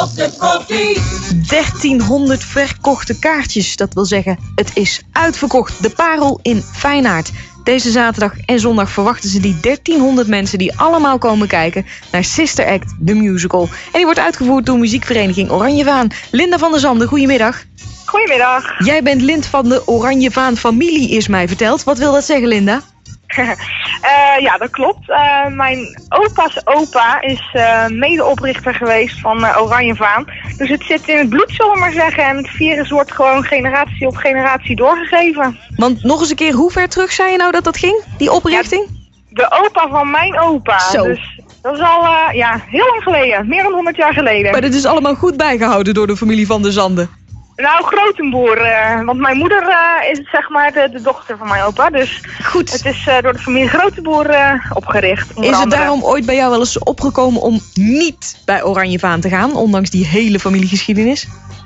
of de koffie. 1300 verkochte kaartjes. Dat wil zeggen, het is uitverkocht. De Parel in Feyenaard. Deze zaterdag en zondag verwachten ze die 1300 mensen die allemaal komen kijken naar Sister Act, the musical. En die wordt uitgevoerd door muziekvereniging Oranjevaan. Linda van der Zanden, goedemiddag. Goedemiddag. Jij bent lid van de Oranjevaan familie, is mij verteld. Wat wil dat zeggen, Linda? Ja, dat klopt. Mijn opa's opa is medeoprichter geweest van Oranjevaan. Dus het zit in het bloed, zullen we maar zeggen. En het virus wordt gewoon generatie op generatie doorgegeven. Want nog eens een keer, hoe ver terug zei je nou dat ging, die oprichting? Ja, de opa van mijn opa. Zo. Dus dat is al heel lang geleden. Meer dan 100 jaar geleden. Maar dit is allemaal goed bijgehouden door de familie van der Zanden. Nou, grotenboer. Want mijn moeder is zeg maar de dochter van mijn opa. Dus goed. Het is door de familie Grotenboer opgericht. Is het daarom ooit bij jou wel eens opgekomen om niet bij Oranjevaan te gaan, ondanks die hele familiegeschiedenis?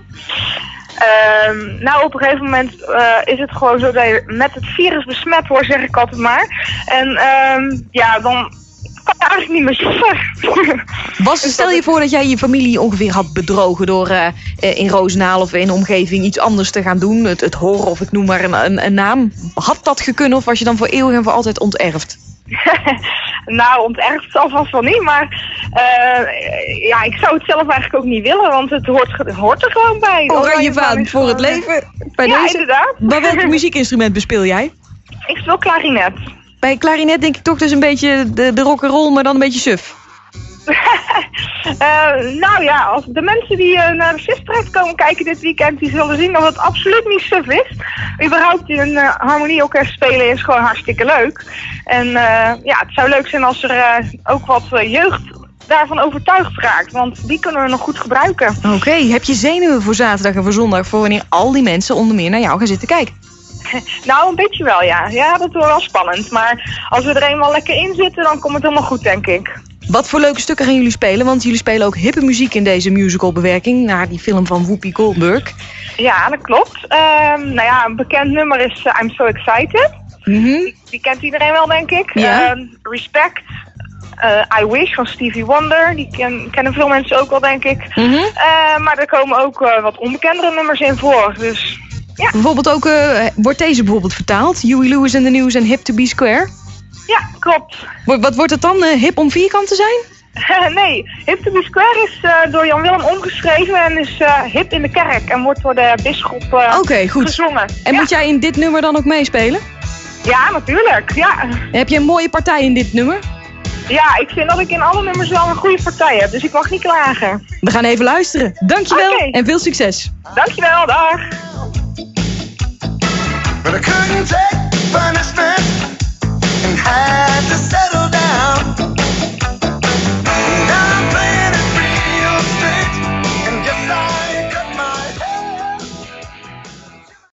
Nou, op een gegeven moment is het gewoon zo dat je met het virus besmet wordt, zeg ik altijd maar. En dan kan je eigenlijk niet meer zitten. Stel je voor dat jij je familie ongeveer had bedrogen door in Roosendaal of in de omgeving iets anders te gaan doen. Het horen of ik noem maar een naam. Had dat gekund of was je dan voor eeuwig en voor altijd onterfd? Nou, onterfd zal vast wel niet, maar ik zou het zelf eigenlijk ook niet willen, want het hoort er gewoon bij. Oranjevaan voor het leven. Bij ja, deze? Inderdaad. Maar welk muziekinstrument bespeel jij? Ik speel klarinet. Bij klarinet denk ik toch dus een beetje de rock'n'roll, maar dan een beetje suf. Nou ja, als de mensen die naar de Sister Act komen kijken dit weekend, die zullen zien dat het absoluut niet suf is. Überhaupt in een harmonieorkest spelen is gewoon hartstikke leuk. En het zou leuk zijn als er ook wat jeugd daarvan overtuigd raakt, want die kunnen we nog goed gebruiken. Oké, heb je zenuwen voor zaterdag en voor zondag voor wanneer al die mensen onder meer naar jou gaan zitten kijken? Nou, een beetje wel, ja. Ja, dat wordt wel spannend. Maar als we er eenmaal lekker in zitten, dan komt het helemaal goed, denk ik. Wat voor leuke stukken gaan jullie spelen? Want jullie spelen ook hippe muziek in deze musicalbewerking naar die film van Whoopi Goldberg. Ja, dat klopt. Een bekend nummer is I'm So Excited. Mm-hmm. Die kent iedereen wel, denk ik. Ja. Respect. I Wish van Stevie Wonder. Die kennen veel mensen ook wel, denk ik. Mm-hmm. Maar er komen ook wat onbekendere nummers in voor. Dus ja. Bijvoorbeeld ook, wordt deze bijvoorbeeld vertaald? Huey Lewis and the News en Hip to be Square? Ja, klopt. Wat wordt het dan? Hip om vierkant te zijn? Nee, Hip to be Square is door Jan Willem omgeschreven en is hip in de kerk. En wordt door de bisschop gezongen. En moet jij in dit nummer dan ook meespelen? Ja, natuurlijk. Ja. Heb je een mooie partij in dit nummer? Ja, ik vind dat ik in alle nummers wel een goede partij heb. Dus ik mag niet klagen. We gaan even luisteren. Dankjewel en veel succes. Dankjewel, dag.